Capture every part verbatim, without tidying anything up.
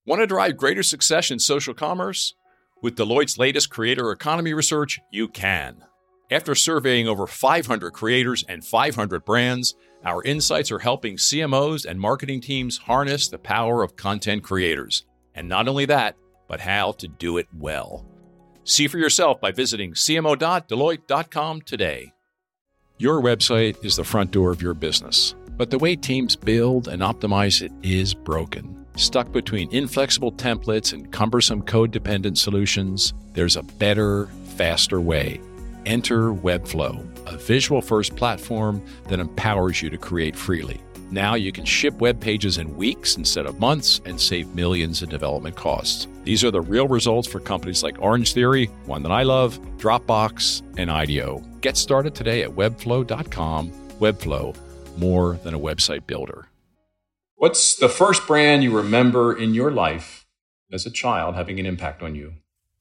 Want to drive greater success in social commerce? With Deloitte's latest creator economy research, you can. After surveying over five hundred creators and five hundred brands, our insights are helping C M Os and marketing teams harness the power of content creators. And not only that, but how to do it well. See for yourself by visiting c m o dot deloitte dot com today. Your website is the front door of your business, but the way teams build and optimize it is broken. Stuck between inflexible templates and cumbersome code-dependent solutions, there's a better, faster way. Enter Webflow, a visual-first platform that empowers you to create freely. Now you can ship web pages in weeks instead of months and save millions in development costs. These are the real results for companies like Orange Theory, one that I love, Dropbox, and IDEO. Get started today at webflow dot com. Webflow, more than a website builder. What's the first brand you remember in your life as a child having an impact on you?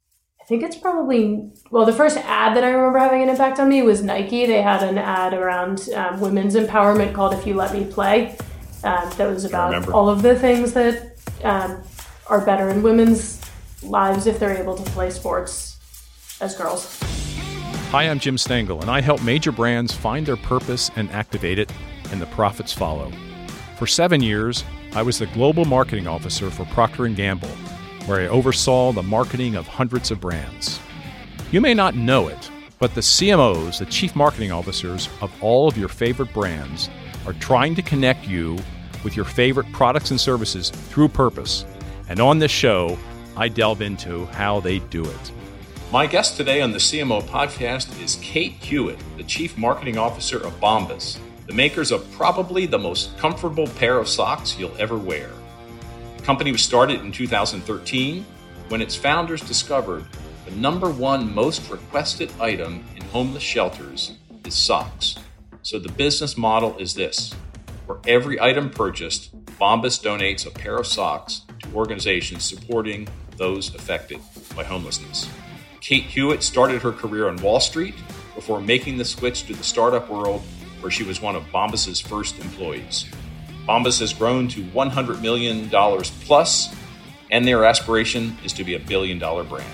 I think it's probably, well, the first ad that I remember having an impact on me was Nike. They had an ad around um, women's empowerment called If You Let Me Play. Um, that was about all of the things that um, are better in women's lives if they're able to play sports as girls. Hi, I'm Jim Stengel, and I help major brands find their purpose and activate it, and the profits follow. For seven years, I was the global marketing officer for Procter and Gamble, where I oversaw the marketing of hundreds of brands. You may not know it, but the C M Os, the chief marketing officers of all of your favorite brands, are trying to connect you with your favorite products and services through purpose. And on this show, I delve into how they do it. My guest today on the C M O podcast is Kate Hewitt, the chief marketing officer of Bombas, the makers of probably the most comfortable pair of socks you'll ever wear. The company was started in two thousand thirteen when its founders discovered the number one most requested item in homeless shelters is socks. So the business model is this. For every item purchased, Bombas donates a pair of socks to organizations supporting those affected by homelessness. Kate Hewitt started her career on Wall Street before making the switch to the startup world, where she was one of Bombas' first employees. Bombas has grown to one hundred million dollars plus, and their aspiration is to be a billion dollar brand.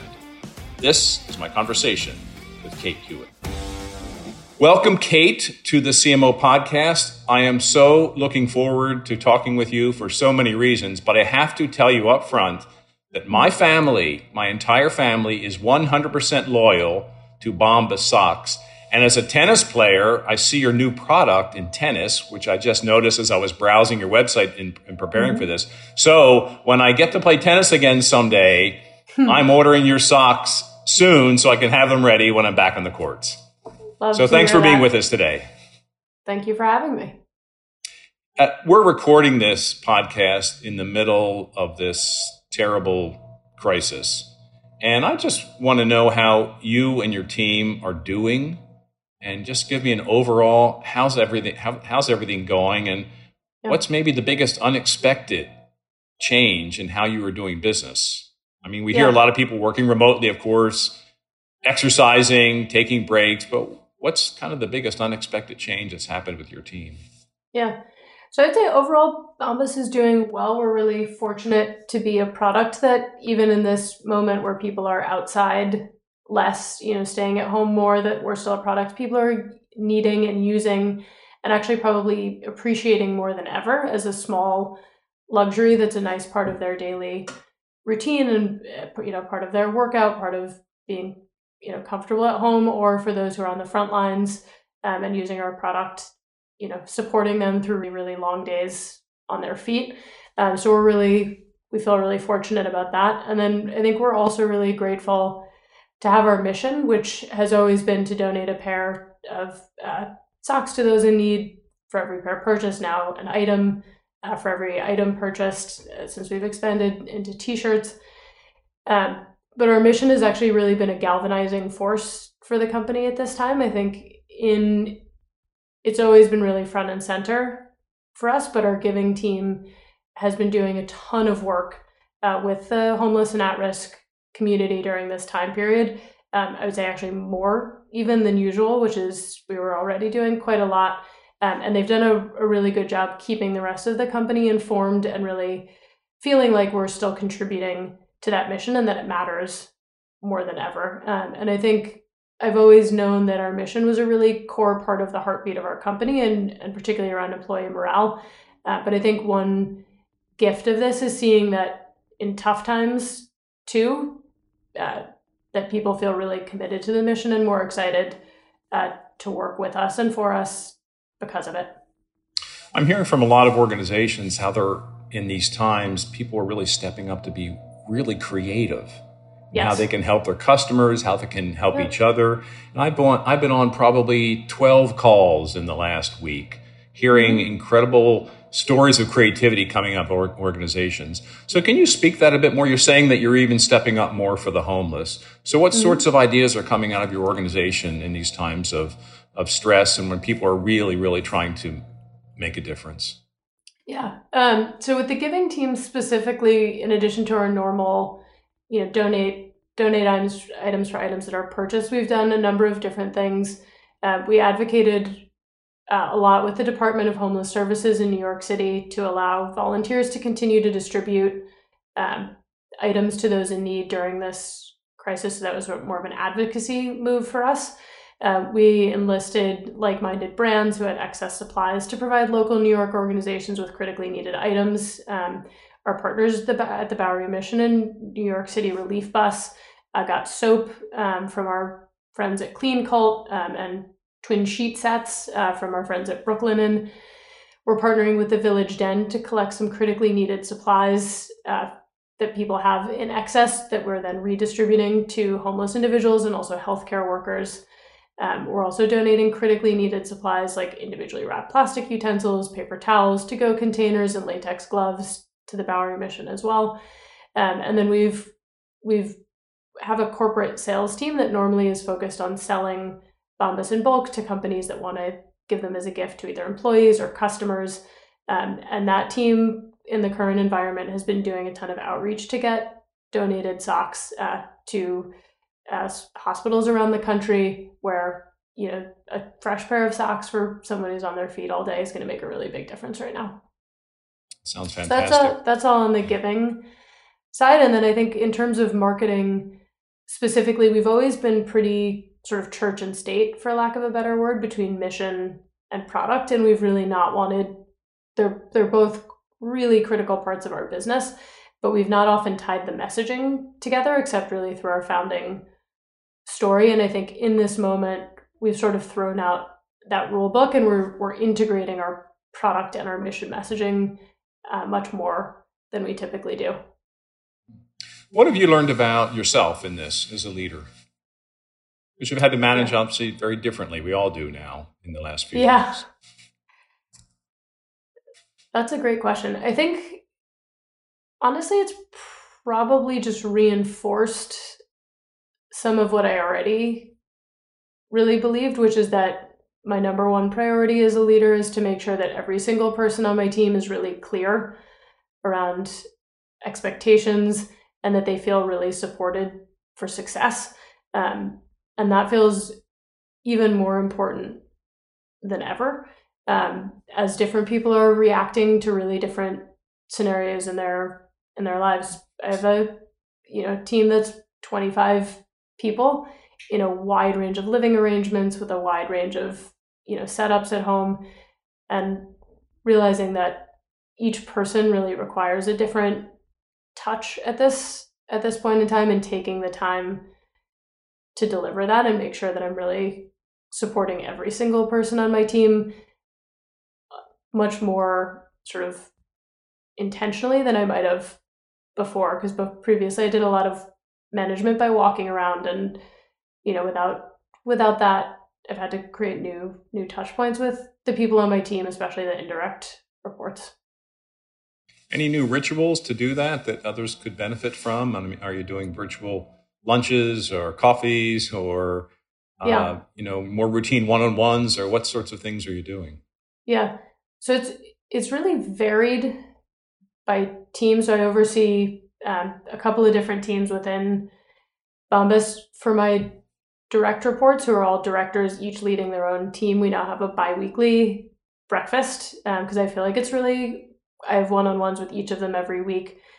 This is my conversation with Kate Hewitt. Welcome, Kate, to the C M O podcast. I am so looking forward to talking with you for so many reasons, but I have to tell you up front that my family, my entire family, is one hundred percent loyal to Bombas socks. And as a tennis player, I see your new product in tennis, which I just noticed as I was browsing your website in, in preparing mm-hmm. for this. So when I get to play tennis again someday, I'm ordering your socks soon so I can have them ready when I'm back on the courts. Love so thanks for that. being with us today. Thank you for having me. Uh, we're recording this podcast in the middle of this terrible crisis. And I just want to know how you and your team are doing. And just give me an overall, how's everything, how, how's everything going? And yeah. what's maybe the biggest unexpected change in how you are doing business? I mean, we yeah. hear a lot of people working remotely, of course, exercising, taking breaks, but what's kind of the biggest unexpected change that's happened with your team? Yeah. So I'd say overall, Bombas is doing well. We're really fortunate to be a product that even in this moment where people are outside less, you know, staying at home more, that we're still a product people are needing and using and actually probably appreciating more than ever as a small luxury that's a nice part of their daily routine and, you know, part of their workout, part of being, you know, comfortable at home, or for those who are on the front lines um, and using our product, you know, supporting them through really, really long days on their feet. Um, so we're really, we feel really fortunate about that. And then I think we're also really grateful to have our mission, which has always been to donate a pair of uh, socks to those in need for every pair purchased, now an item uh, for every item purchased uh, since we've expanded into t-shirts. Um, but our mission has actually really been a galvanizing force for the company at this time. I think in it's always been really front and center for us, but our giving team has been doing a ton of work uh, with the homeless and at-risk community during this time period. Um, I would say actually more even than usual, which is we were already doing quite a lot. Um, and they've done a, a really good job keeping the rest of the company informed and really feeling like we're still contributing to that mission and that it matters more than ever. Um, and I think I've always known that our mission was a really core part of the heartbeat of our company, and, and particularly around employee morale. Uh, but I think one gift of this is seeing that in tough times too, uh, that people feel really committed to the mission and more excited uh, to work with us and for us because of it. I'm hearing from a lot of organizations how they're, in these times, people are really stepping up to be really creative. Yes. How they can help their customers, how they can help yeah. each other. And I've been on, I've been on probably twelve calls in the last week, hearing mm-hmm. incredible stories of creativity coming up or organizations. So can you speak that a bit more? You're saying that you're even stepping up more for the homeless. So what mm-hmm. sorts of ideas are coming out of your organization in these times of, of stress and when people are really, really trying to make a difference? Yeah. Um, so with the giving team specifically, in addition to our normal, you know, donate donate items items for items that are purchased, we've done a number of different things. Uh, we advocated uh, a lot with the Department of Homeless Services in New York City to allow volunteers to continue to distribute um, items to those in need during this crisis. So that was more of an advocacy move for us. Uh, we enlisted like-minded brands who had excess supplies to provide local New York organizations with critically needed items. Um, our partners at the, at the Bowery Mission and New York City Relief Bus uh, got soap um, from our friends at Clean Cult um, and twin sheet sets uh, from our friends at Brooklinen. We're partnering with the Village Den to collect some critically needed supplies uh, that people have in excess that we're then redistributing to homeless individuals and also healthcare workers. Um, we're also donating critically needed supplies like individually wrapped plastic utensils, paper towels, to-go containers, and latex gloves to the Bowery Mission as well. Um, and then we've we've have a corporate sales team that normally is focused on selling Bombas in bulk to companies that want to give them as a gift to either employees or customers. Um, and that team in the current environment has been doing a ton of outreach to get donated socks uh, to uh, hospitals around the country, where, you know, a fresh pair of socks for someone who's on their feet all day is going to make a really big difference right now. Sounds fantastic. So that's all, that's all on the giving side. And then I think in terms of marketing specifically, we've always been pretty sort of church and state, for lack of a better word, between mission and product. And we've really not wanted, they're, they're both really critical parts of our business, but we've not often tied the messaging together, except really through our founding story. And I think in this moment, we've sort of thrown out that rule book, and we're we're integrating our product and our mission messaging uh, much more than we typically do. What have you learned about yourself in this as a leader? Because you've had to manage, yeah. obviously, very differently. We all do now in the last few yeah. years. That's a great question. I think, honestly, it's probably just reinforced some of what I already really believed, which is that my number one priority as a leader is to make sure that every single person on my team is really clear around expectations and that they feel really supported for success. Um, and that feels even more important than ever, um, as different people are reacting to really different scenarios in their in their lives. I have a you know team that's twenty-five people in a wide range of living arrangements with a wide range of you know setups at home, and realizing that each person really requires a different touch at this at this point in time, and taking the time to deliver that and make sure that I'm really supporting every single person on my team much more sort of intentionally than I might have before, because previously I did a lot of management by walking around, and you know without without that I've had to create new new touch points with the people on my team, especially the indirect reports. Any new rituals to do that that others could benefit from? I mean, are you doing virtual lunches or coffees, or uh, yeah. you know more routine one-on-ones, or what sorts of things are you doing? Yeah, so it's it's really varied by team. So I oversee um, a couple of different teams within Bombas. For my direct reports, who are all directors, each leading their own team, we now have a bi-weekly breakfast because um, I feel like it's really, I have one-on-ones with each of them every week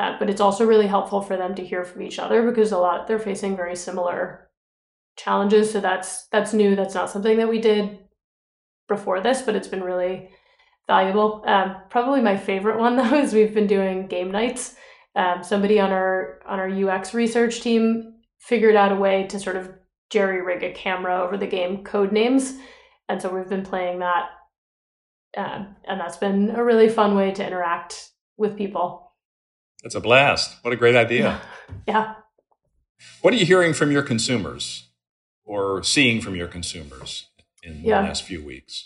Uh, but it's also really helpful for them to hear from each other because a lot they're facing very similar challenges. So that's that's new. That's not something that we did before this, but it's been really valuable. Um, probably my favorite one though is we've been doing game nights. Um, somebody on our on our U X research team figured out a way to sort of jerry rig a camera over the game code names, and so we've been playing that, um, and that's been a really fun way to interact with people. That's a blast. What a great idea. Yeah. What are you hearing from your consumers or seeing from your consumers in yeah. the last few weeks?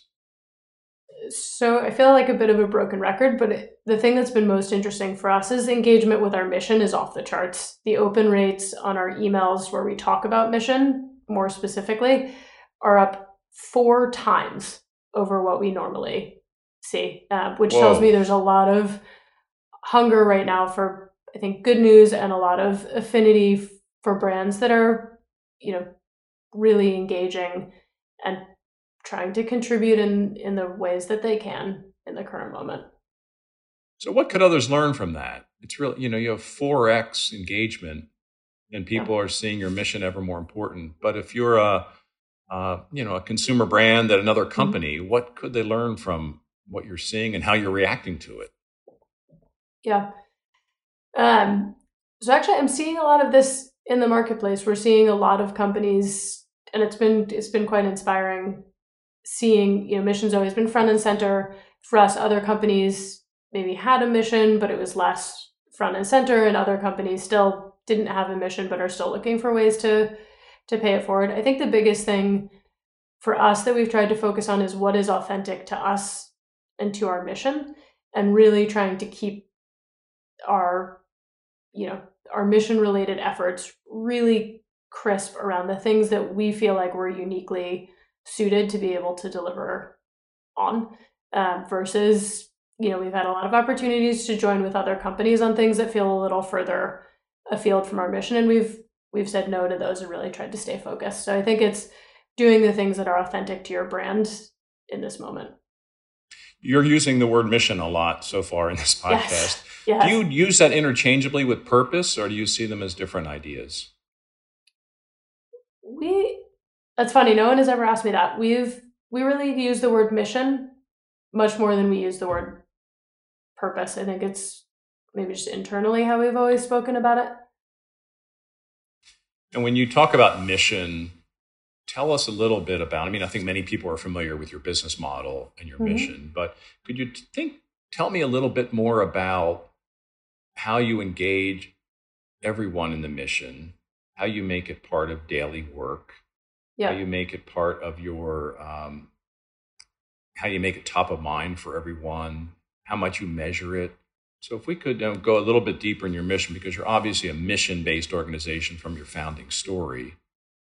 So I feel like a bit of a broken record, but it, the thing that's been most interesting for us is engagement with our mission is off the charts. The open rates on our emails where we talk about mission more specifically are up four times over what we normally see, uh, which Whoa. tells me there's a lot of hunger right now for, I think, good news and a lot of affinity for brands that are, you know, really engaging and trying to contribute in, in the ways that they can in the current moment. So what could others learn from that? It's really, you know, you have four X engagement and people yeah. are seeing your mission ever more important. But if you're a, uh, you know, a consumer brand at another company, mm-hmm. what could they learn from what you're seeing and how you're reacting to it? Yeah. Um, so actually I'm seeing a lot of this in the marketplace. We're seeing a lot of companies, and it's been, it's been quite inspiring seeing, you know, mission's always been front and center for us. Other companies maybe had a mission, but it was less front and center, and other companies still didn't have a mission, but are still looking for ways to, to pay it forward. I think the biggest thing for us that we've tried to focus on is what is authentic to us and to our mission, and really trying to keep our, you know, our mission related efforts really crisp around the things that we feel like we're uniquely suited to be able to deliver on, um, versus, you know, we've had a lot of opportunities to join with other companies on things that feel a little further afield from our mission. And we've, we've said no to those and really tried to stay focused. So I think it's doing the things that are authentic to your brand in this moment. You're using the word mission a lot so far in this podcast. Yes. Yes. Do you use that interchangeably with purpose, or do you see them as different ideas? We, That's funny. No one has ever asked me that. We've, we really use the word mission much more than we use the word purpose. I think it's maybe just internally how we've always spoken about it. And when you talk about mission, tell us a little bit about, I mean, I think many people are familiar with your business model and your mm-hmm. mission, but could you think, tell me a little bit more about how you engage everyone in the mission, how you make it part of daily work, yeah. how you make it part of your, um, how you make it top of mind for everyone, how much you measure it. So if we could uh, go a little bit deeper in your mission, because you're obviously a mission-based organization from your founding story,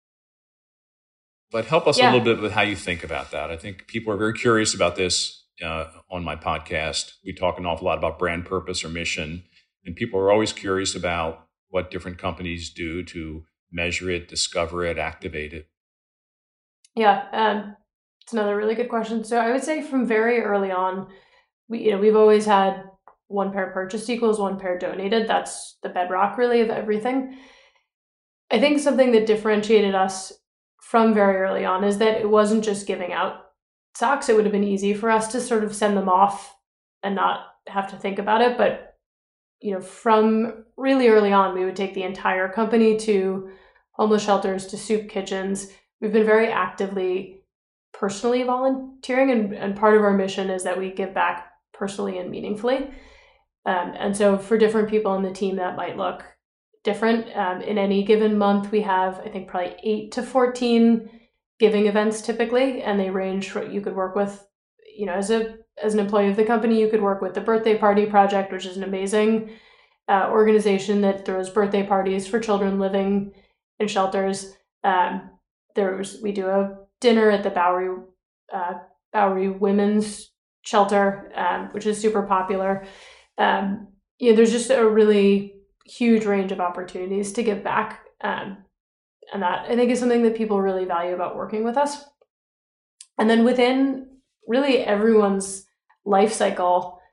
but help us yeah. a little bit with how you think about that. I think people are very curious about this uh, on my podcast. We talk an awful lot about brand purpose or mission, and people are always curious about what different companies do to measure it, discover it, activate it. Yeah, um, it's another really good question. So I would say from very early on, we you know we've always had one pair purchased equals one pair donated. That's the bedrock really of everything. I think something that differentiated us from very early on is that it wasn't just giving out socks. It would have been easy for us to sort of send them off and not have to think about it. But, you know, from really early on, we would take the entire company to homeless shelters, to soup kitchens. We've been very actively personally volunteering, and, and part of our mission is that we give back personally and meaningfully. Um, and so for different people in the team, that might look different. Um, in any given month, we have, I think, probably eight to fourteen giving events typically, and they range from, you could work with, you know, as a as an employee of the company, you could work with the Birthday Party Project, which is an amazing uh, organization that throws birthday parties for children living in shelters. Um, there's we do a dinner at the Bowery uh, Bowery Women's Shelter, um, which is super popular. Um, you know, there's just a really huge range of opportunities to give back. Um, and that I think is something that people really value about working with us. And then within really everyone's life cycle,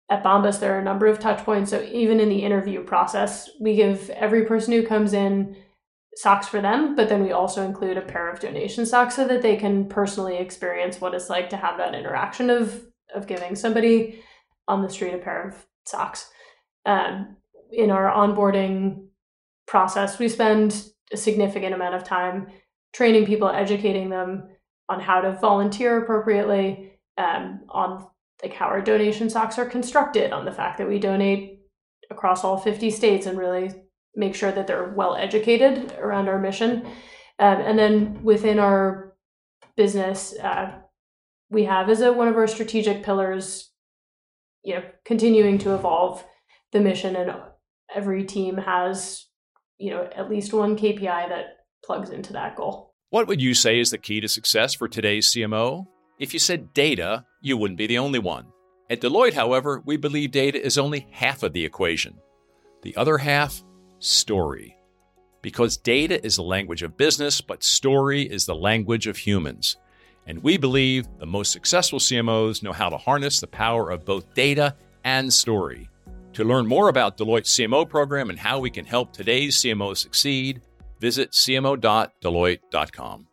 at Bombas, there are a number of touch points. So even in the interview process, we give every person who comes in socks for them, but then we also include a pair of donation socks so that they can personally experience what it's like to have that interaction of, of giving somebody on the street a pair of socks. Um, in our onboarding process, we spend a significant amount of time training people, educating them on how to volunteer appropriately, um, on like how our donation socks are constructed, on the fact that we donate across all fifty states and really make sure that they're well educated around our mission. Um, and then within our business, uh, we have as a, one of our strategic pillars, you know, continuing to evolve the mission, and every team has, you know, at least one K P I that plugs into that goal. What would you say is the key to success for today's C M O? If you said data, you wouldn't be the only one. At Deloitte, however, we believe data is only half of the equation. The other half, story. Because data is the language of business, but story is the language of humans. And we believe the most successful C M Os know how to harness the power of both data and story. To learn more about Deloitte's C M O program and how we can help today's C M Os succeed, visit c m o dot deloitte dot com.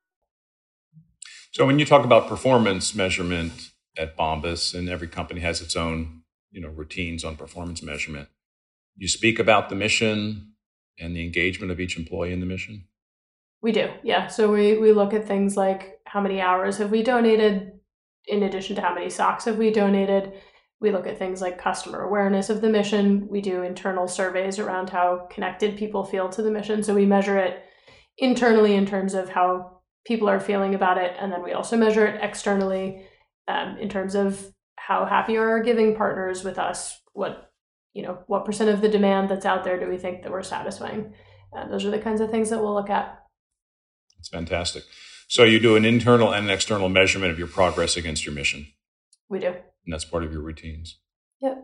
So when you talk about performance measurement at Bombas, and every company has its own, you know, routines on performance measurement, you speak about the mission and the engagement of each employee in the mission? We do, yeah. So we, we look at things like how many hours have we donated, in addition to how many socks have we donated. We look at things like customer awareness of the mission. We do internal surveys around how connected people feel to the mission. So we measure it internally in terms of how people are feeling about it. And then we also measure it externally um, in terms of how happy are our giving partners with us. What, you know, what percent of the demand that's out there do we think that we're satisfying? Uh, those are the kinds of things that we'll look at. That's fantastic. So you do an internal and an external measurement of your progress against your mission. We do. And that's part of your routines. Yep.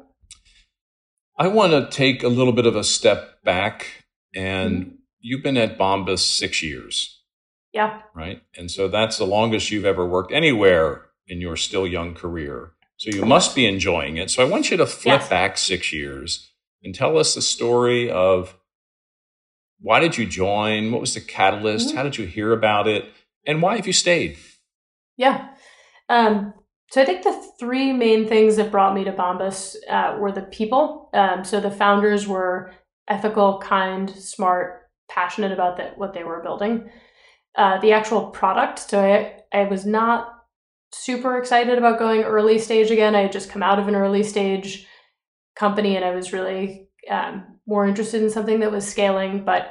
I want to take a little bit of a step back. And mm-hmm. You've been at Bombas six years. Yeah. Right? And so that's the longest you've ever worked anywhere in your still young career. So you must be enjoying it. So I want you to flip yes. back six years and tell us the story of why did you join? What was the catalyst? Mm-hmm. How did you hear about it? And why have you stayed? Yeah. Um, so I think the three main things that brought me to Bombas uh, were the people. Um, so the founders were ethical, kind, smart, passionate about the, what they were building. Uh, the actual product. So I, I was not super excited about going early stage again. I had just come out of an early stage company and I was really um, more interested in something that was scaling. But,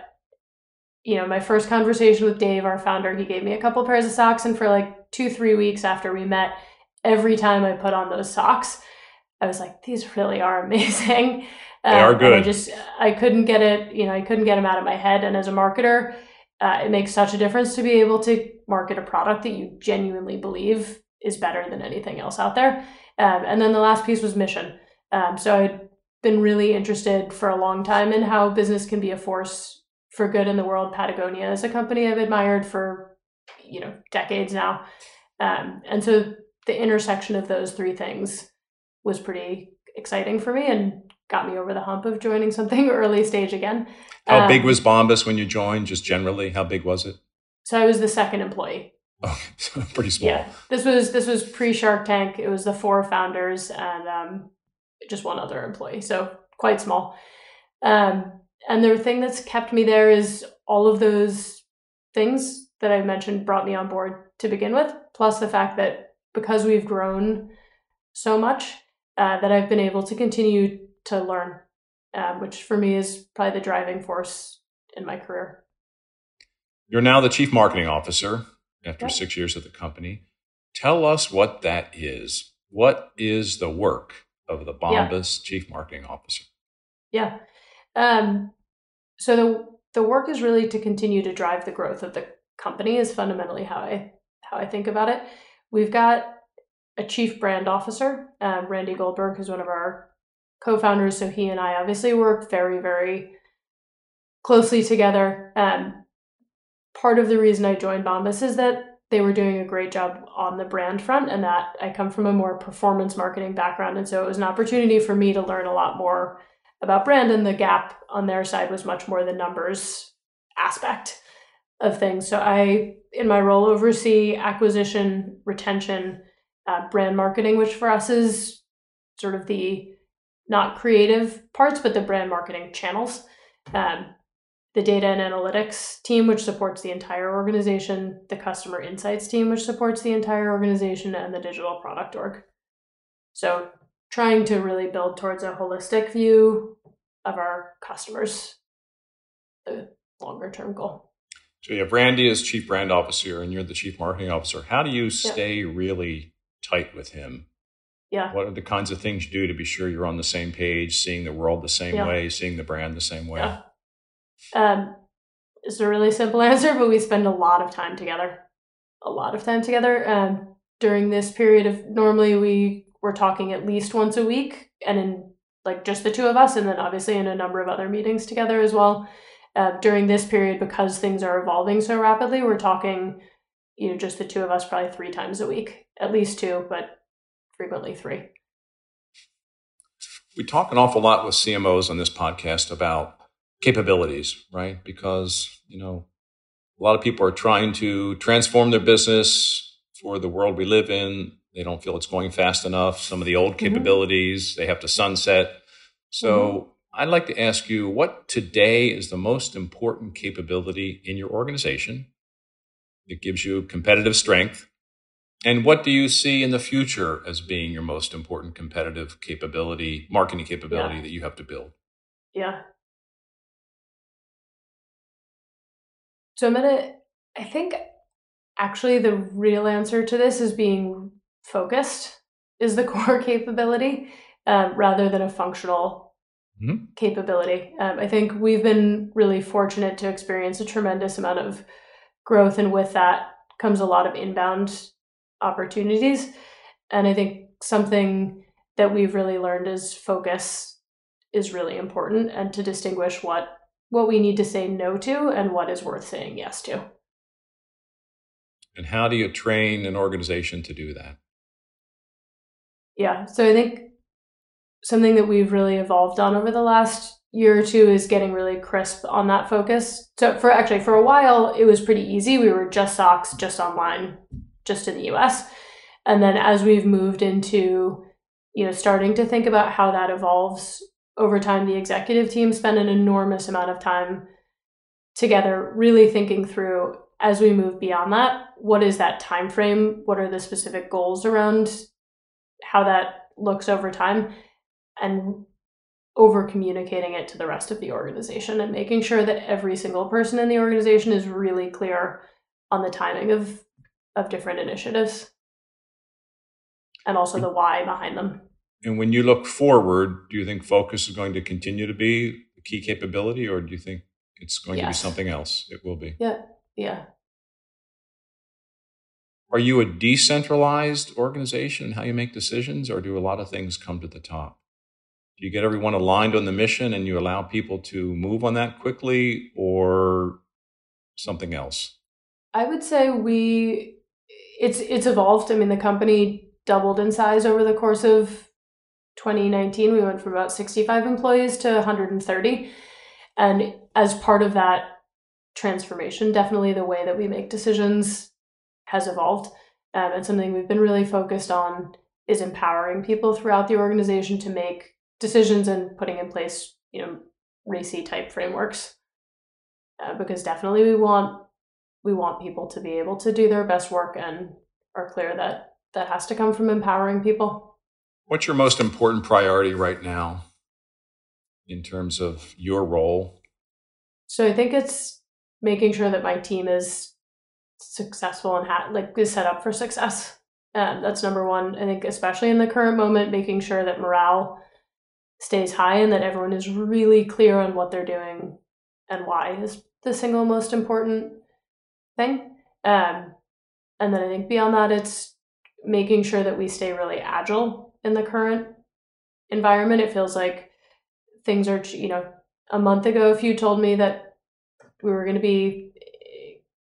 you know, my first conversation with Dave, our founder, he gave me a couple pairs of socks. And for like two, three weeks after we met, every time I put on those socks, I was like, these really are amazing. They are good. Um, I just, I couldn't get it, you know, I couldn't get them out of my head. And as a marketer, uh, it makes such a difference to be able to market a product that you genuinely believe is better than anything else out there. Um, and then the last piece was mission. Um, so I'd been really interested for a long time in how business can be a force for good in the world. Patagonia is a company I've admired for, you know, decades now. Um, and so the intersection of those three things was pretty exciting for me and got me over the hump of joining something early stage again. How um, big was Bombas when you joined? Just generally, how big was it? So I was the second employee. Oh, pretty small. Yeah, this was this was pre Shark Tank. It was the four founders and um, just one other employee, so quite small. Um, and the thing that's kept me there is all of those things that I mentioned brought me on board to begin with, plus the fact that because we've grown so much, uh, that I've been able to continue to learn, uh, which for me is probably the driving force in my career. You're now the Chief Marketing Officer after yeah. six years at the company. Tell us what that is. What is the work of the Bombas yeah. Chief Marketing Officer? Yeah. Um, so the the work is really to continue to drive the growth of the company is fundamentally how I how I think about it. We've got a Chief Brand Officer, um, Randy Goldberg, who's one of our co-founders. So he and I obviously work very, very closely together. Um, part of the reason I joined Bombas is that they were doing a great job on the brand front, and that I come from a more performance marketing background. And so it was an opportunity for me to learn a lot more about brand, and the gap on their side was much more the numbers aspect of things. So I, in my role, oversee acquisition, retention, uh, brand marketing, which for us is sort of the not creative parts, but the brand marketing channels. Um, the data and analytics team, which supports the entire organization, the customer insights team, which supports the entire organization, and the digital product org. So trying to really build towards a holistic view of our customers, the longer term goal. So you have Randy as chief brand officer and you're the chief marketing officer. How do you stay yeah. really tight with him? Yeah. What are the kinds of things you do to be sure you're on the same page, seeing the world the same yeah. way, seeing the brand the same way? Yeah. Um, it's a really simple answer, but we spend a lot of time together, a lot of time together. Um, during this period of, normally we were talking at least once a week, and in like just the two of us, and then obviously in a number of other meetings together as well. Uh, during this period, because things are evolving so rapidly, we're talking, you know, just the two of us probably three times a week, at least two, but frequently three. We talk an awful lot with C M Os on this podcast about capabilities, right? Because, you know, a lot of people are trying to transform their business for the world we live in. They don't feel it's going fast enough. Some of the old capabilities, mm-hmm. they have to sunset. So mm-hmm. I'd like to ask you, what today is the most important capability in your organization that gives you competitive strength? And what do you see in the future as being your most important competitive capability, marketing capability yeah. that you have to build? Yeah. So I'm going to, I think actually the real answer to this is being focused is the core capability um, rather than a functional mm-hmm. capability. Um, I think we've been really fortunate to experience a tremendous amount of growth, and with that comes a lot of inbound opportunities. And I think something that we've really learned is focus is really important, and to distinguish what what we need to say no to and what is worth saying yes to. And how do you train an organization to do that? Yeah, so I think something that we've really evolved on over the last year or two is getting really crisp on that focus. So for actually for a while, it was pretty easy. We were just S O X, just online, just in the U S. And then as we've moved into, you know, starting to think about how that evolves over time, the executive team spent an enormous amount of time together, really thinking through, as we move beyond that, what is that time frame? What are the specific goals around how that looks over time? And over communicating it to the rest of the organization and making sure that every single person in the organization is really clear on the timing of, of different initiatives and also the why behind them. And when you look forward, do you think focus is going to continue to be the key capability, or do you think it's going yes. to be something else? It will be. Yeah. Yeah. Are you a decentralized organization in how you make decisions, or do a lot of things come to the top? Do you get everyone aligned on the mission and you allow people to move on that quickly, or something else? I would say we, it's it's evolved. I mean, the company doubled in size over the course of twenty nineteen. We went from about sixty-five employees to one hundred thirty. And as part of that transformation, definitely the way that we make decisions has evolved. Um, and something we've been really focused on is empowering people throughout the organization to make decisions and putting in place, you know, R A C I type frameworks. Uh, because definitely we want we want people to be able to do their best work, and are clear that that has to come from empowering people. What's your most important priority right now in terms of your role? So I think it's making sure that my team is successful and ha- like is set up for success. Um, that's number one. I think especially in the current moment, making sure that morale stays high and that everyone is really clear on what they're doing and why is the single most important thing. Um, and then I think beyond that, it's making sure that we stay really agile in the current environment. It feels like things are, you know, a month ago, if you told me that we were going to be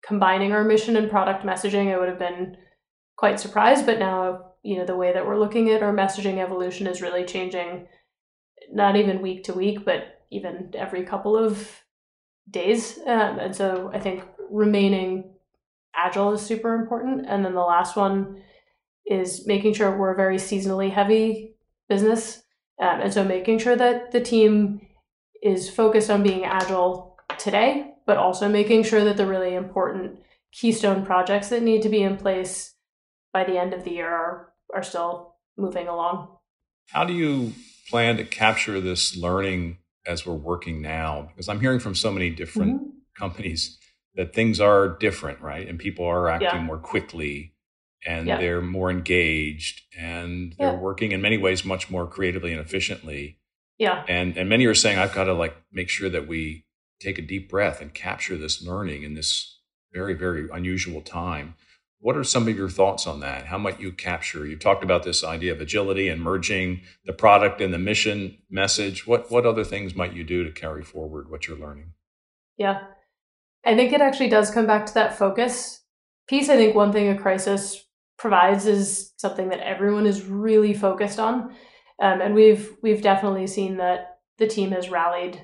combining our mission and product messaging, I would have been quite surprised. But now, you know, the way that we're looking at our messaging evolution is really changing, not even week to week, but even every couple of days. Um, and so I think remaining agile is super important. And then the last one is making sure we're a very seasonally heavy business. Um, and so making sure that the team is focused on being agile today, but also making sure that the really important keystone projects that need to be in place by the end of the year are, are still moving along. How do you plan to capture this learning as we're working now? Because I'm hearing from so many different mm-hmm. companies that things are different, right? And people are acting yeah. more quickly, and yeah. they're more engaged, and they're yeah. working in many ways much more creatively and efficiently. Yeah. And and many are saying, I've got to like make sure that we take a deep breath and capture this learning in this very, very unusual time. What are some of your thoughts on that? How might you capture? You talked about this idea of agility and merging the product and the mission message. What what other things might you do to carry forward what you're learning? Yeah, I think it actually does come back to that focus piece. I think one thing a crisis provides is something that everyone is really focused on. Um, and we've we've definitely seen that the team has rallied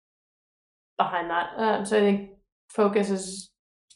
behind that. Um, so I think focus is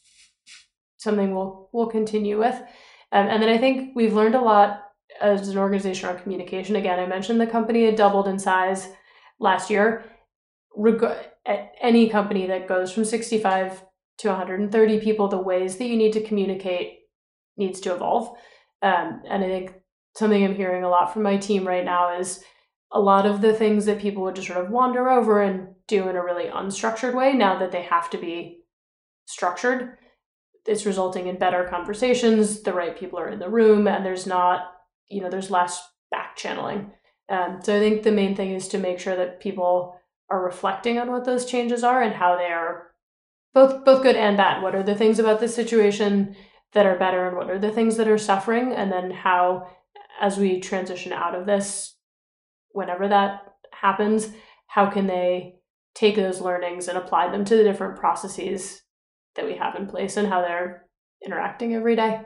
something we'll we'll continue with. Um, and then I think we've learned a lot as an organization on communication. Again, I mentioned the company had doubled in size last year. Reg- at any company that goes from sixty-five to one hundred thirty people, the ways that you need to communicate needs to evolve. Um, and I think something I'm hearing a lot from my team right now is a lot of the things that people would just sort of wander over and do in a really unstructured way, now that they have to be structured, it's resulting in better conversations, the right people are in the room, and there's not, you know, there's less back channeling. Um, so I think the main thing is to make sure that people are reflecting on what those changes are and how they are both both good and bad. What are the things about this situation that are better, and what are the things that are suffering? And then how, as we transition out of this, whenever that happens, how can they take those learnings and apply them to the different processes that we have in place and how they're interacting every day?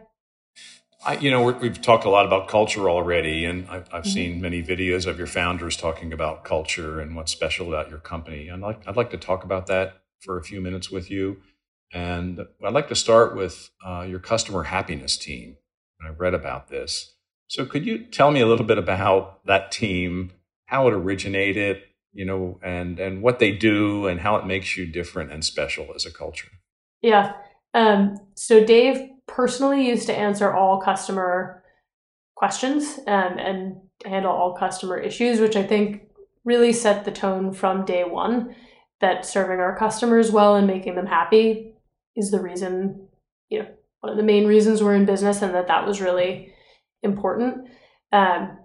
I, you know, we're, we've talked a lot about culture already, and I've, I've mm-hmm. seen many videos of your founders talking about culture and what's special about your company. I'd like, I'd like to talk about that for a few minutes with you. And I'd like to start with uh, your customer happiness team. And I've read about this. So could you tell me a little bit about that team, how it originated, you know, and, and what they do and how it makes you different and special as a culture? Yeah. Um, so Dave personally used to answer all customer questions um, and handle all customer issues, which I think really set the tone from day one that serving our customers well and making them happy is the reason, you know, one of the main reasons we're in business, and that that was really important. Um,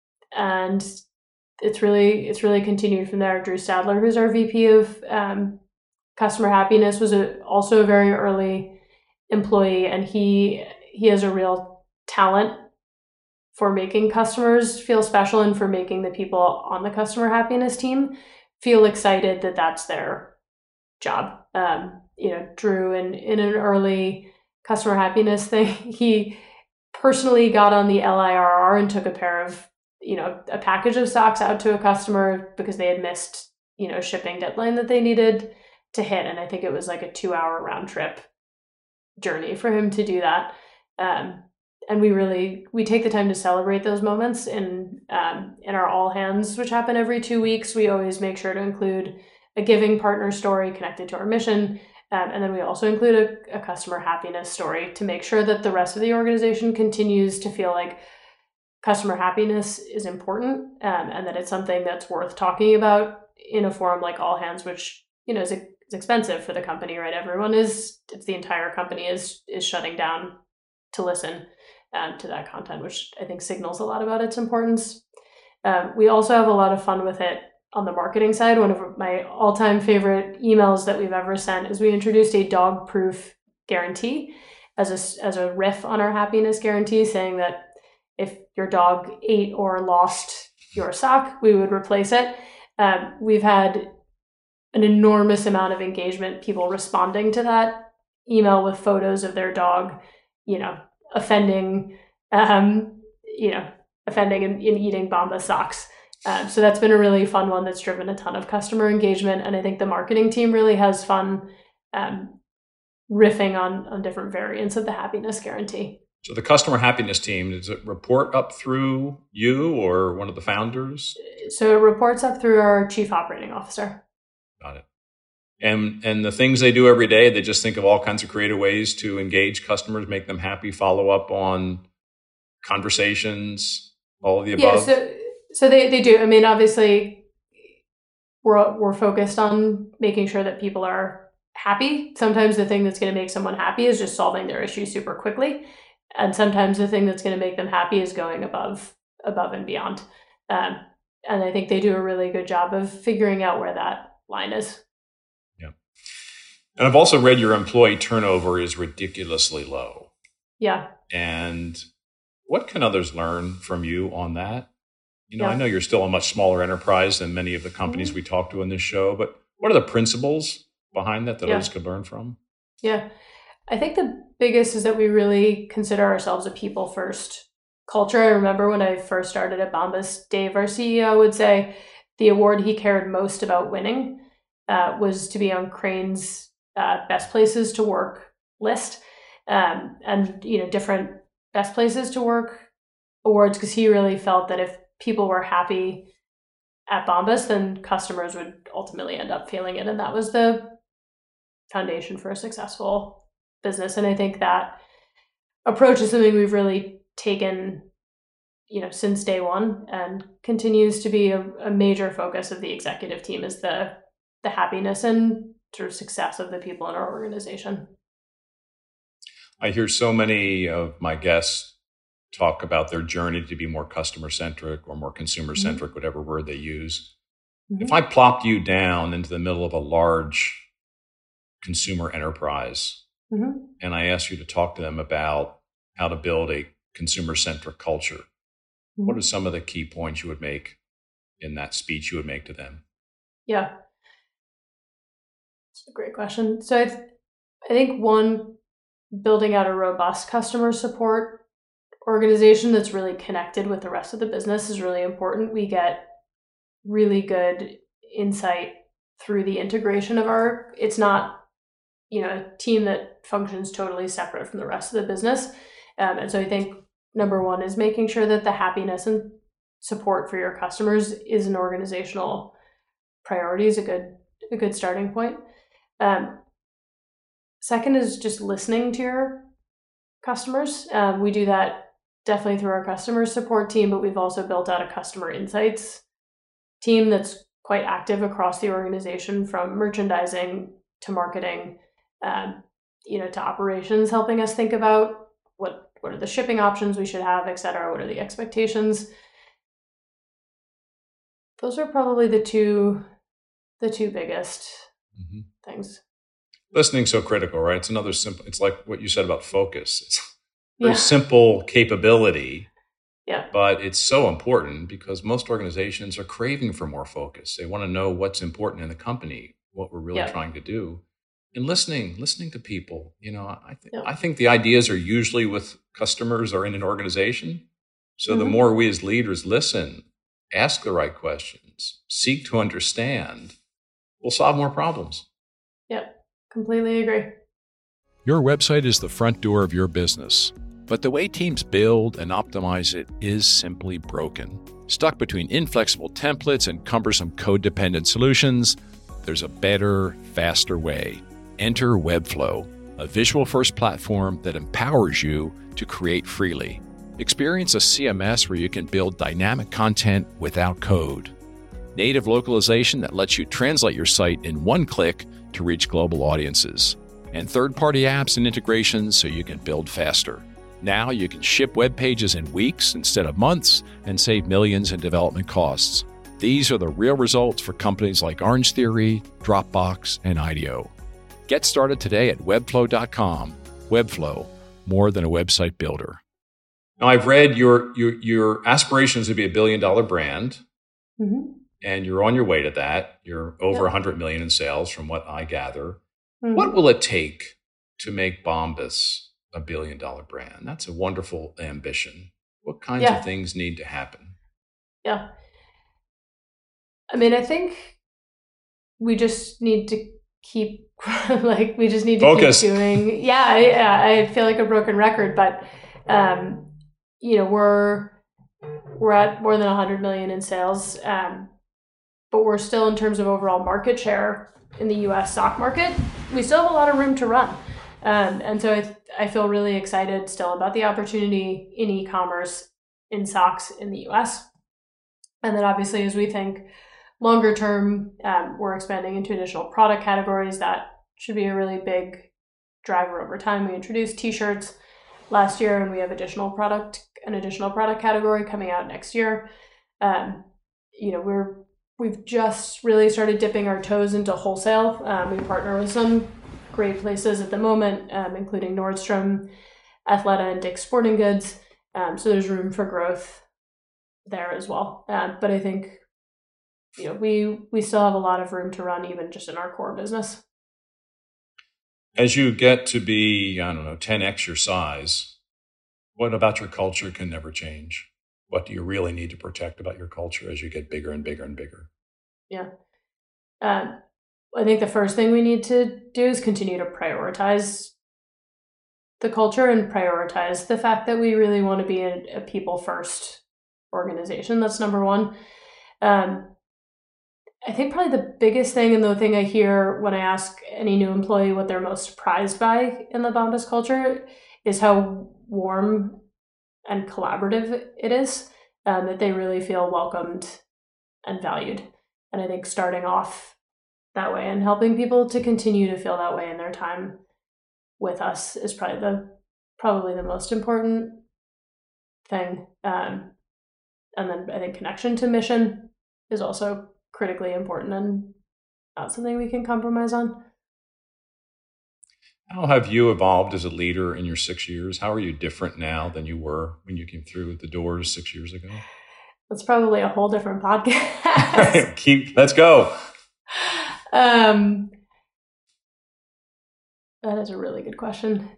and it's really, it's really continued from there. Drew Stadler, who's our V P of um, customer happiness, was a, also a very early employee, and he he has a real talent for making customers feel special and for making the people on the customer happiness team feel excited that that's their job. Um, you know, Drew, in, in an early customer happiness thing, he personally got on the L I R R and took a pair of, you know, a package of socks out to a customer because they had missed, you know, shipping deadline that they needed to hit. And I think it was like a two hour round trip journey for him to do that. Um, and we really, we take the time to celebrate those moments in, um, in our all hands, which happen every two weeks. We always make sure to include a giving partner story connected to our mission. Um, and then we also include a, a customer happiness story to make sure that the rest of the organization continues to feel like customer happiness is important, um, and that it's something that's worth talking about in a forum like All Hands, which, you know, is, is expensive for the company, right? Everyone is, it's the entire company is is shutting down to listen um, to that content, which I think signals a lot about its importance. Um, we also have a lot of fun with it on the marketing side. One of my all-time favorite emails that we've ever sent is we introduced a dog-proof guarantee as a, as a riff on our happiness guarantee, saying that if your dog ate or lost your sock, we would replace it. Um, we've had an enormous amount of engagement, people responding to that email with photos of their dog, you know, offending, um, you know, offending and, and eating Bombas socks. Um, so that's been a really fun one that's driven a ton of customer engagement. And I think the marketing team really has fun um, riffing on, on different variants of the happiness guarantee. So the customer happiness team, does it report up through you or one of the founders? So it reports up through our chief operating officer. Got it. And and the things they do every day, they just think of all kinds of creative ways to engage customers, make them happy, follow up on conversations, all of the above. Yeah, so so they, they do. I mean, obviously, we're we're focused on making sure that people are happy. Sometimes the thing that's going to make someone happy is just solving their issue super quickly, and sometimes the thing that's going to make them happy is going above above and beyond. Um, and I think they do a really good job of figuring out where that line is. And I've also read your employee turnover is ridiculously low. Yeah. And what can others learn from you on that? You know, Yeah. I know you're still a much smaller enterprise than many of the companies we talk to in this show, but what are the principles behind that that Yeah. others could learn from? Yeah. I think the biggest is that we really consider ourselves a people first culture. I remember when I first started at Bombas, Dave, our C E O, would say the award he cared most about winning uh, was to be on Crane's uh, best places to work list, um, and you know different best places to work awards, because he really felt that if people were happy at Bombas, then customers would ultimately end up feeling it, and that was the foundation for a successful business. And I think that approach is something we've really taken, you know, since day one, and continues to be a, a major focus of the executive team, is the the happiness and sort of success of the people in our organization. I hear so many of my guests talk about their journey to be more customer centric or more consumer centric, mm-hmm. whatever word they use. Mm-hmm. If I plopped you down into the middle of a large consumer enterprise, mm-hmm. and I asked you to talk to them about how to build a consumer centric culture, mm-hmm. what are some of the key points you would make in that speech you would make to them? Yeah. That's a great question. So I, th- I think one, building out a robust customer support organization that's really connected with the rest of the business is really important. We get really good insight through the integration of our, it's not, you know, a team that functions totally separate from the rest of the business. Um, and so I think number one is making sure that the happiness and support for your customers is an organizational priority, is a good, a good starting point. Um, second is just listening to your customers. Um, we do that definitely through our customer support team, but we've also built out a customer insights team that's quite active across the organization, from merchandising to marketing, um, you know, to operations, helping us think about what, what are the shipping options we should have, et cetera. What are the expectations? Those are probably the two, the two biggest mm-hmm. things. Listening's so critical, right? It's another simple, it's like what you said about focus. It's a very Yeah. simple capability, Yeah. but it's so important because most organizations are craving for more focus. They want to know what's important in the company, what we're really Yeah. trying to do. And listening, listening to people, you know, I, th- Yeah. I think the ideas are usually with customers or in an organization. So Mm-hmm. the more we as leaders listen, ask the right questions, seek to understand, we'll solve more problems. Yep. Completely agree. Your website is the front door of your business, but the way teams build and optimize it is simply broken. Stuck between inflexible templates and cumbersome code-dependent solutions, there's a better, faster way. Enter Webflow, a visual-first platform that empowers you to create freely. Experience a C M S where you can build dynamic content without code. Native localization that lets you translate your site in one click to reach global audiences. And third-party apps and integrations so you can build faster. Now you can ship web pages in weeks instead of months and save millions in development costs. These are the real results for companies like Orange Theory, Dropbox, and IDEO. Get started today at webflow dot com. Webflow, more than a website builder. Now, I've read your your, your aspirations to be a billion-dollar brand, Mm-hmm. and you're on your way to that. You're over Yep. one hundred million in sales from what I gather. Mm-hmm. What will it take to make Bombas a billion dollar brand? That's a wonderful ambition. What kinds Yeah. of things need to happen? Yeah. I mean, I think we just need to keep, like, we just need to Focus. keep doing. Yeah, I, yeah, I feel like a broken record, but, um, you know, we're, we're at more than one hundred million in sales, um, but we're still, in terms of overall market share in the U S stock market, we still have a lot of room to run. Um, and so I, I feel really excited still about the opportunity in e-commerce, in stocks in the U S. And then obviously, as we think longer term, um, we're expanding into additional product categories. That should be a really big driver over time. We introduced t-shirts last year, and we have additional product, an additional product category coming out next year. Um, you know, we're we've just really started dipping our toes into wholesale. Um, we partner with some great places at the moment, um, including Nordstrom, Athleta, and Dick's Sporting Goods. Um, so there's room for growth there as well. Um, but I think, you know, we we still have a lot of room to run, even just in our core business. As you get to be, I don't know, ten x your size, what about your culture can never change? What do you really need to protect about your culture as you get bigger and bigger and bigger? Yeah. Um, I think the first thing we need to do is continue to prioritize the culture and prioritize the fact that we really want to be a, a people first organization. That's number one. Um, I think probably the biggest thing, and the thing I hear when I ask any new employee what they're most surprised by in the Bombas culture, is how warm and collaborative it is, um, that they really feel welcomed and valued. And I think starting off that way and helping people to continue to feel that way in their time with us is probably the probably the most important thing. Um, and then I think connection to mission is also critically important and not something we can compromise on. How have you evolved as a leader in your six years? How are you different now than you were when you came through the doors six years ago? That's probably a whole different podcast. Keep, let's go. Um, that is a really good question.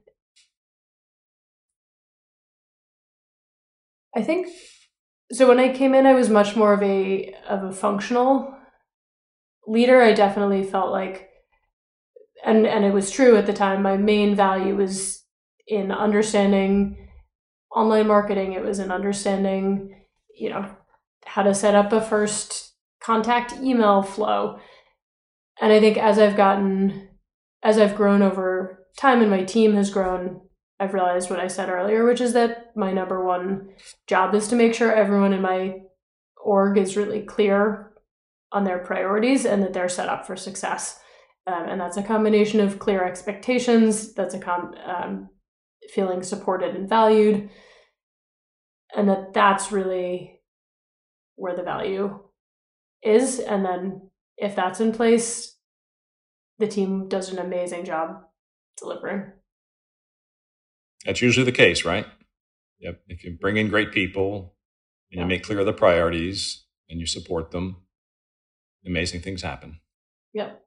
I think so. When I came in, I was much more of a of a functional leader. I definitely felt like, and and it was true at the time, my main value was in understanding online marketing. It was in understanding, you know, how to set up a first contact email flow. And I think as I've gotten, as I've grown over time and my team has grown, I've realized what I said earlier, which is that my number one job is to make sure everyone in my org is really clear on their priorities and that they're set up for success. Um, and that's a combination of clear expectations. That's a com- um, feeling supported and valued. And that that's really where the value is. And then if that's in place, the team does an amazing job delivering. That's usually the case, right? Yep. If you bring in great people and you Yeah. make clear the priorities and you support them, amazing things happen. Yep.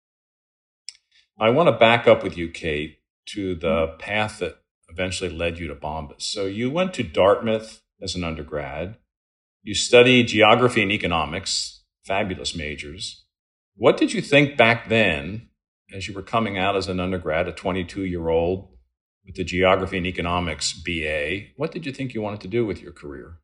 I want to back up with you, Kate, to the path that eventually led you to Bombas. So you went to Dartmouth as an undergrad. You studied geography and economics, fabulous majors. What did you think back then, as you were coming out as an undergrad, a twenty-two-year-old with the geography and economics B A? What did you think you wanted to do with your career?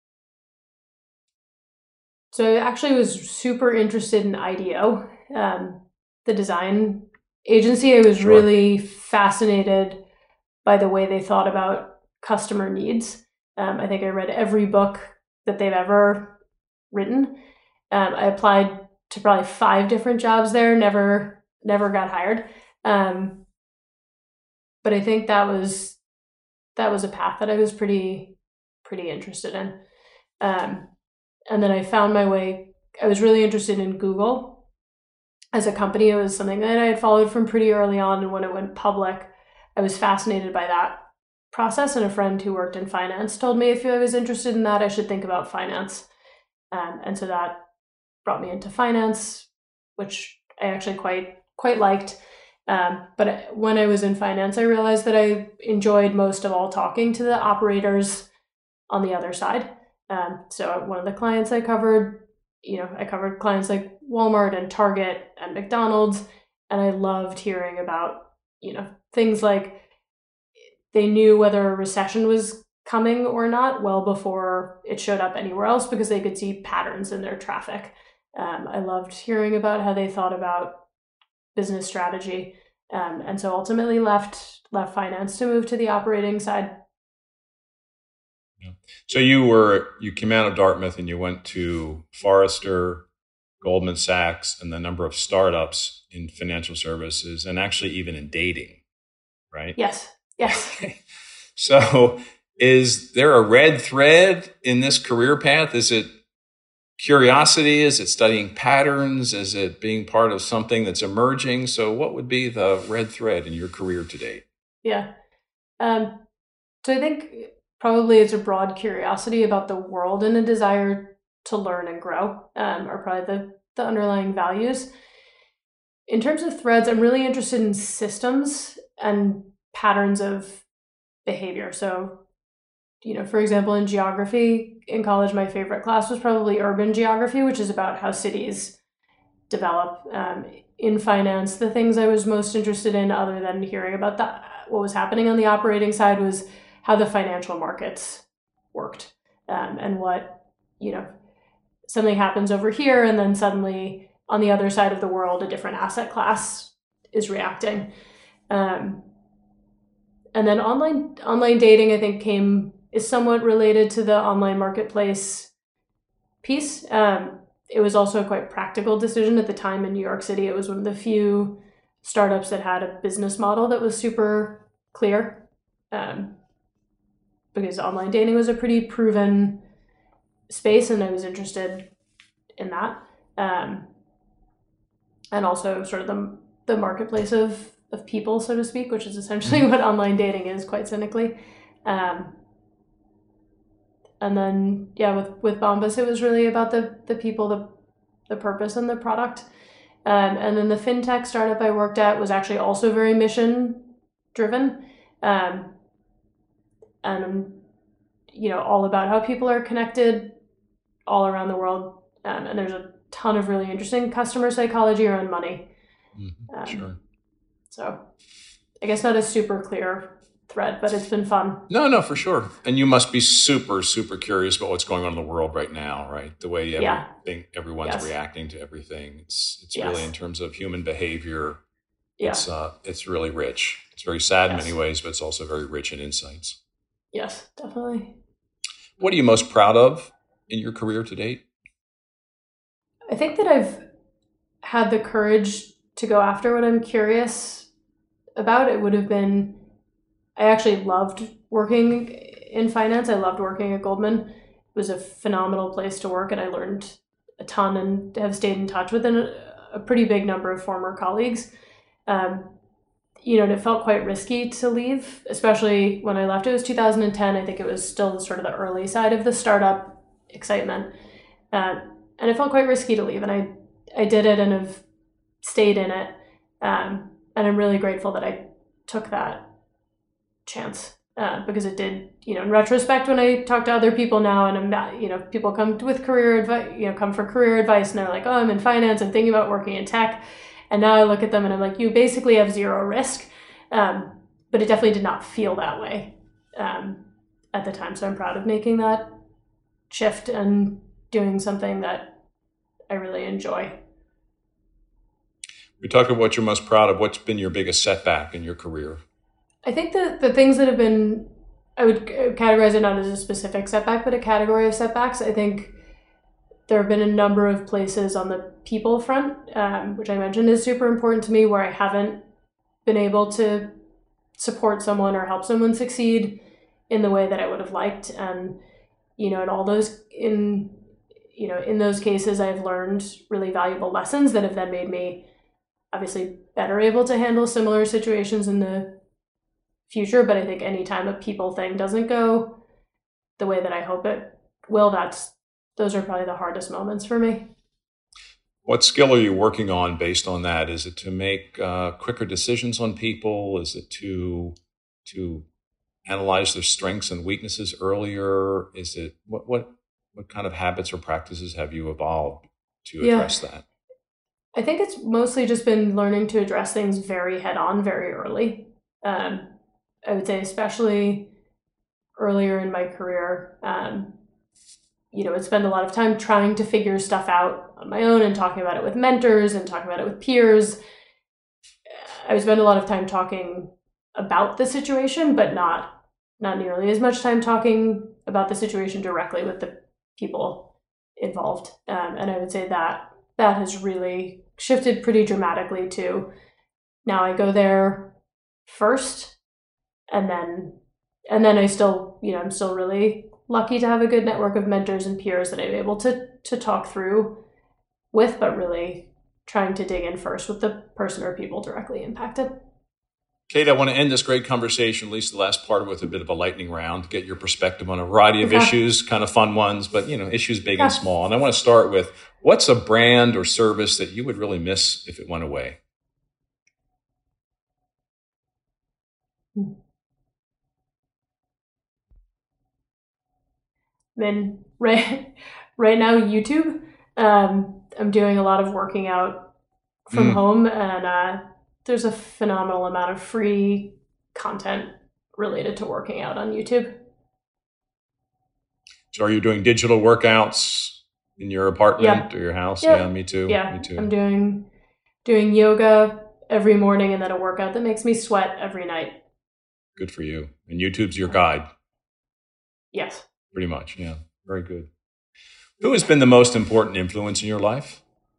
So I actually was super interested in I D O, um, the design agency. I was Sure. really fascinated by the way they thought about customer needs. Um, I think I read every book that they've ever written. Um, I applied to probably five different jobs there, never never got hired. Um, but I think that was that was a path that I was pretty pretty interested in. Um, and then I found my way. I was really interested in Google as a company. It was something that I had followed from pretty early on, and when it went public, I was fascinated by that process. And a friend who worked in finance told me if I was interested in that, I should think about finance. Um, and so that brought me into finance, which I actually quite quite liked. Um, but when I was in finance, I realized that I enjoyed most of all talking to the operators on the other side. Um, so one of the clients I covered, you know, I covered clients like Walmart and Target and McDonald's, and I loved hearing about, you know, things like they knew whether a recession was coming or not well before it showed up anywhere else because they could see patterns in their traffic. Um, I loved hearing about how they thought about business strategy, um, and so ultimately left left finance to move to the operating side. Yeah. So you were you came out of Dartmouth and you went to Forrester, Goldman Sachs, and the number of startups in financial services, and actually even in dating, right? Yes. Yes. Okay. So is there a red thread in this career path? Is it curiosity? Is it studying patterns? Is it being part of something that's emerging? So what would be the red thread in your career to date? Yeah. Um, so I think probably it's a broad curiosity about the world and a desire to learn and grow, um, are probably the, the underlying values. In terms of threads, I'm really interested in systems and patterns of behavior. So, you know, for example, in geography in college, my favorite class was probably urban geography, which is about how cities develop. Um, in finance, the things I was most interested in, other than hearing about that, what was happening on the operating side, was how the financial markets worked, um, and what, you know, something happens over here, and then suddenly on the other side of the world, a different asset class is reacting. Um, And then online online dating, I think, came is somewhat related to the online marketplace piece. Um, it was also a quite practical decision at the time in New York City. It was one of the few startups that had a business model that was super clear, um, because online dating was a pretty proven space, and I was interested in that. Um, and also sort of the the marketplace of of people, so to speak, which is essentially what online dating is, quite cynically. Um, and then, yeah, with, with Bombas, it was really about the the people, the the purpose, and the product. Um, and then the fintech startup I worked at was actually also very mission driven, um, and you know, all about how people are connected all around the world. Um, and there's a ton of really interesting customer psychology around money. Mm-hmm. Um, Sure. So I guess not a super clear thread, but it's been fun. No, no, for sure. And you must be super, super curious about what's going on in the world right now, right? The way everything, yeah. everyone's yes. reacting to everything. It's it's yes. really, in terms of human behavior, yeah. it's uh, it's really rich. It's very sad yes. in many ways, but it's also very rich in insights. Yes, definitely. What are you most proud of in your career to date? I think that I've had the courage to go after what I'm curious about. It would have been, I actually loved working in finance. I loved working at Goldman. It was a phenomenal place to work, and I learned a ton and have stayed in touch with a, a pretty big number of former colleagues. Um, you know, and it felt quite risky to leave, especially when I left. It was two thousand ten. I think it was still sort of the early side of the startup excitement. Uh, and it felt quite risky to leave, and I, I did it and have stayed in it. Um, and I'm really grateful that I took that chance, uh, because it did, you know, in retrospect, when I talk to other people now, and I'm not, you know, people come with career advice, you know, come for career advice, and they're like, oh, I'm in finance, I'm thinking about working in tech. And now I look at them and I'm like, you basically have zero risk. Um, but it definitely did not feel that way um, at the time. So I'm proud of making that shift and doing something that I really enjoy. We talked about what you're most proud of. What's been your biggest setback in your career? I think that the things that have been, I would categorize it not as a specific setback, but a category of setbacks. I think there have been a number of places on the people front, um, which I mentioned is super important to me, where I haven't been able to support someone or help someone succeed in the way that I would have liked. And, you know, in all those, in, you know, in those cases, I've learned really valuable lessons that have then made me obviously better able to handle similar situations in the future. But I think anytime a people thing doesn't go the way that I hope it will, that's, those are probably the hardest moments for me. What skill are you working on based on that? Is it to make uh, quicker decisions on people? Is it to to analyze their strengths and weaknesses earlier? Is it what what what kind of habits or practices have you evolved to Yeah. address that? I think it's mostly just been learning to address things very head on, very early. Um, I would say, especially earlier in my career, um, you know, I'd spend a lot of time trying to figure stuff out on my own and talking about it with mentors and talking about it with peers. I would spend a lot of time talking about the situation, but not not nearly as much time talking about the situation directly with the people involved. Um, and I would say that that has really shifted pretty dramatically to now I go there first, and then and then I still, you know, I'm still really lucky to have a good network of mentors and peers that I'm able to to talk through with, but really trying to dig in first with the person or people directly impacted. Kate, I want to end this great conversation, at least the last part, with a bit of a lightning round, get your perspective on a variety of Okay. issues, kind of fun ones, but, you know, issues big and Okay. small. And I want to start with, what's a brand or service that you would really miss if it went away? I mean, right, right now, YouTube. Um, I'm doing a lot of working out from Mm. home, and uh, there's a phenomenal amount of free content related to working out on YouTube. So are you doing digital workouts in your apartment Yep. or your house? Yep. Yeah, me too. Yeah, Me too. I'm doing doing yoga every morning, and then a workout that makes me sweat every night. Good for you. And YouTube's your guide, Yes. pretty much. Yeah, very good. Who has been the most important influence in your life?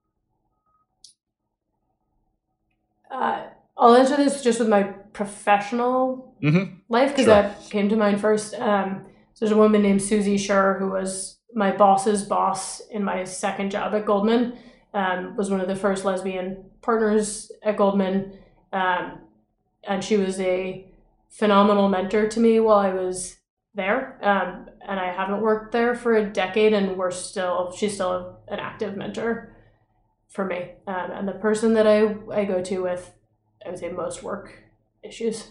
Uh, I'll answer this just with my professional Mm-hmm. life because Sure. that came to mind first. Um, so there's a woman named Susie Schur who was my boss's boss in my second job at Goldman. Um, was one of the first lesbian partners at Goldman, um, and she was a phenomenal mentor to me while I was there. Um, and I haven't worked there for a decade, and we're still she's still an active mentor for me. Um, and the person that I I go to with, I would say, most work issues.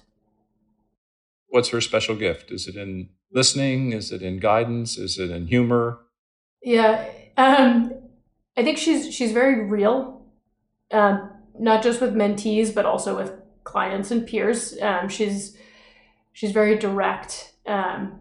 What's her special gift? Is it in listening? Is it in guidance? Is it in humor? Yeah, um, I think she's she's very real, um, not just with mentees, but also with clients and peers. Um, she's she's very direct um,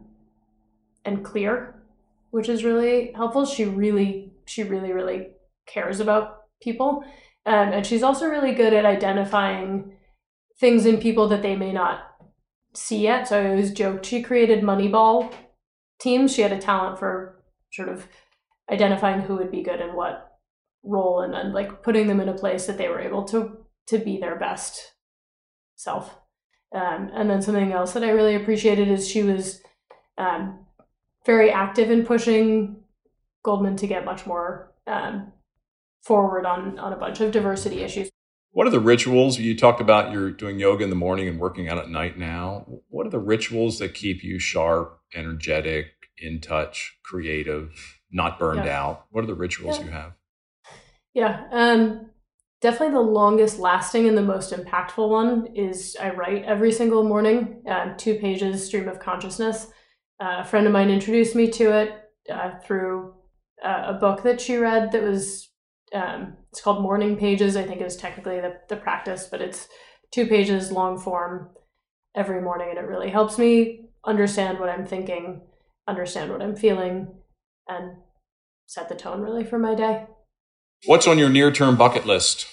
and clear, which is really helpful. She really she really really cares about people, um, and she's also really good at identifying things in people that they may not see yet. So I always joked she created Moneyball teams. She had a talent for sort of identifying who would be good in what role, and then like putting them in a place that they were able to to be their best self. Um, and then something else that I really appreciated is she was um, very active in pushing Goldman to get much more um, forward on on a bunch of diversity issues. What are the rituals? You talked about you're doing yoga in the morning and working out at night now. What are the rituals that keep you sharp, energetic, in touch, creative, not burned Yeah. out? What are the rituals Yeah. you have? Yeah, um, definitely the longest lasting and the most impactful one is I write every single morning, um, two pages, stream of consciousness. Uh, a friend of mine introduced me to it uh, through uh, a book that she read that was, um, it's called Morning Pages, I think is technically the, the practice, but it's two pages long form every morning, and it really helps me understand what I'm thinking, understand what I'm feeling, and set the tone really for my day. What's on your near-term bucket list?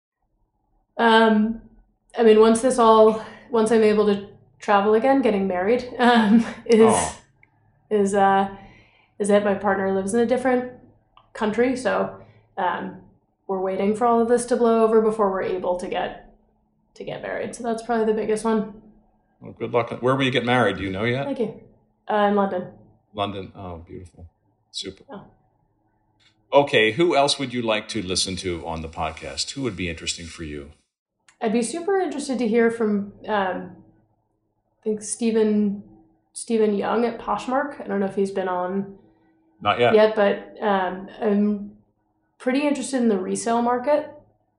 Um, I mean, once this all, once I'm able to travel again, getting married um, is Oh. is uh, is it. My partner lives in a different country, so um, we're waiting for all of this to blow over before we're able to get to get married. So that's probably the biggest one. Well, good luck. Where will you get married? Do you know yet? Thank you. Uh, in London. London. Oh, beautiful. Super. Oh. Okay, who else would you like to listen to on the podcast? Who would be interesting for you? I'd be super interested to hear from um, I think Stephen Stephen Young at Poshmark. I don't know if he's been on Not yet. yet, but um, I'm pretty interested in the resale market.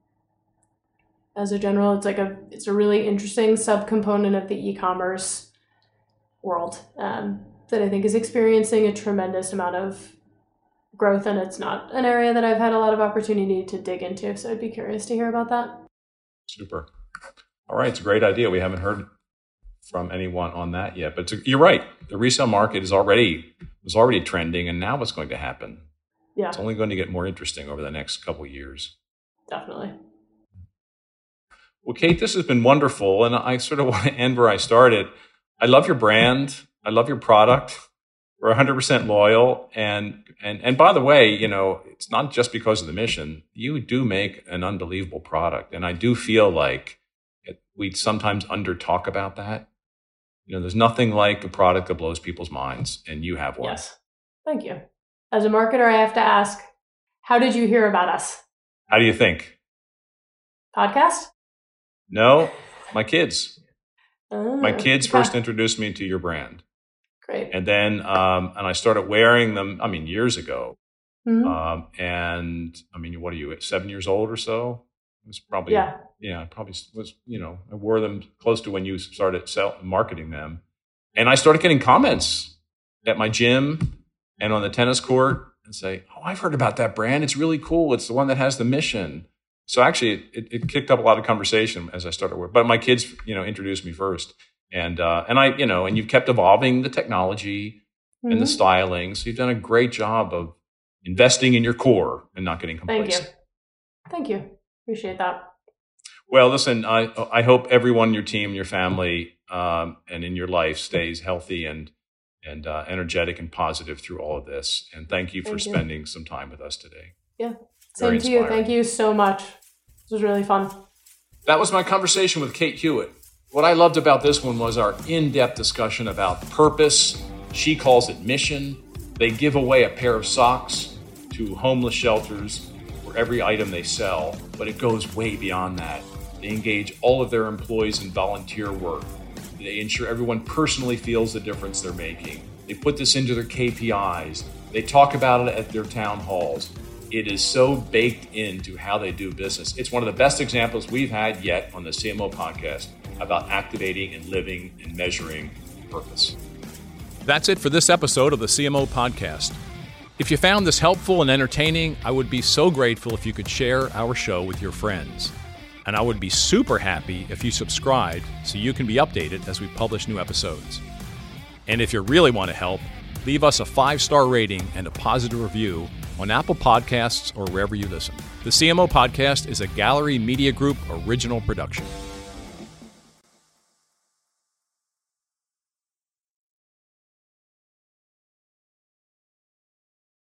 As a general, it's like a it's a really interesting subcomponent of the e-commerce world um, that I think is experiencing a tremendous amount of growth, and it's not an area that I've had a lot of opportunity to dig into. So I'd be curious to hear about that. Super. All right, it's a great idea. We haven't heard from anyone on that yet, but to, you're right. The resale market is already was already trending, and now what's going to happen? Yeah, it's only going to get more interesting over the next couple of years. Definitely. Well, Kate, this has been wonderful, and I sort of want to end where I started. I love your brand. I love your product. We're one hundred percent loyal, and and and by the way, you know, it's not just because of the mission. You do make an unbelievable product, and I do feel like we sometimes under talk about that. You know, there's nothing like a product that blows people's minds, and you have one. Yes, thank you. As a marketer, I have to ask, how did you hear about us? How do you think? Podcast? No, my kids. Oh, my kids okay. first introduced me to your brand. Great. And then, um, and I started wearing them, I mean, years ago. Mm-hmm. Um, and I mean, what are you, seven years old or so? It was probably, yeah, yeah, probably was, you know, I wore them close to when you started sell, marketing them. And I started getting comments at my gym and on the tennis court and say, oh, I've heard about that brand. It's really cool. It's the one that has the mission. So actually, it, it kicked up a lot of conversation as I started work. But my kids, you know, introduced me first, and uh, and I, you know, and you've kept evolving the technology mm-hmm. and the styling. So you've done a great job of investing in your core and not getting complacent. Thank you, thank you, appreciate that. Well, listen, I I hope everyone in your team, your family, um, and in your life stays healthy and and uh, energetic and positive through all of this. And thank you for thank you. spending some time with us today. Yeah. Same to you. Thank you so much. This was really fun. That was my conversation with Kate Hewitt. What I loved about this one was our in-depth discussion about purpose. She calls it mission. They give away a pair of socks to homeless shelters for every item they sell, but it goes way beyond that. They engage all of their employees in volunteer work. They ensure everyone personally feels the difference they're making. They put this into their K P Is. They talk about it at their town halls. It is so baked into how they do business. It's one of the best examples we've had yet on the C M O podcast about activating and living and measuring purpose. That's it for this episode of the C M O podcast. If you found this helpful and entertaining, I would be so grateful if you could share our show with your friends. And I would be super happy if you subscribed so you can be updated as we publish new episodes. And if you really want to help, leave us a five-star rating and a positive review on Apple Podcasts or wherever you listen. The C M O Podcast is a Gallery Media Group original production.